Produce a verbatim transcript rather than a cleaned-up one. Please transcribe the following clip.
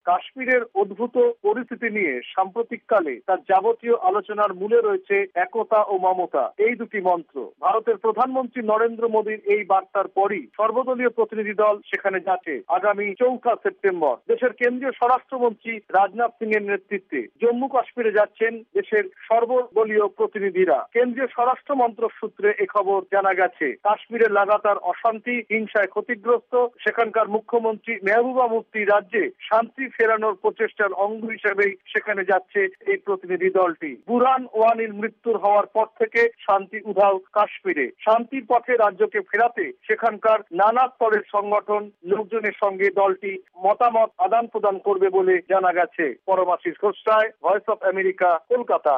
কাশ্মীরের উদ্ভূত পরিস্থিতি নিয়ে সাম্প্রতিককালে তার যাবতীয় আলোচনার মূলে রয়েছে একতা ও মমতা, এই দুটি মন্ত্র। ভারতের প্রধানমন্ত্রী নরেন্দ্র মোদীর এই বার্তার পরই সর্বদলীয় প্রতিনিধি দল সেখানে যাচ্ছে। আগামী চৌঠা সেপ্টেম্বর দেশের কেন্দ্রীয় স্বরাষ্ট্রমন্ত্রী রাজনাথ সিং এর নেতৃত্বে জম্মু কাশ্মীরে যাচ্ছেন দেশের সর্বদলীয় প্রতিনিধিরা। কেন্দ্রীয় স্বরাষ্ট্র মন্ত্রক সূত্রে এ খবর জানা গেছে। কাশ্মীরের লাগাতার অশান্তি, হিংসায় ক্ষতিগ্রস্ত সেখানকার মুখ্যমন্ত্রী মেহবুবা মুফতি রাজ্যে শান্তি ফেরানোর প্রচেষ্টার অঙ্গ হিসেবেই সেখানে যাচ্ছে এই প্রতিনিধি দলটি। বুরহান ওয়ানির মৃত্যুর হওয়ার পর থেকে শান্তি উধাও কাশ্মীরে। শান্তির পথে রাজ্যকে ফেরাতে সেখানকার নানা স্তরের সংগঠন লোকজনের সঙ্গে দলটি মতামত আদান প্রদান করবে বলে জানা গেছে। Paramashis Ghosh, voice of America, Kolkata.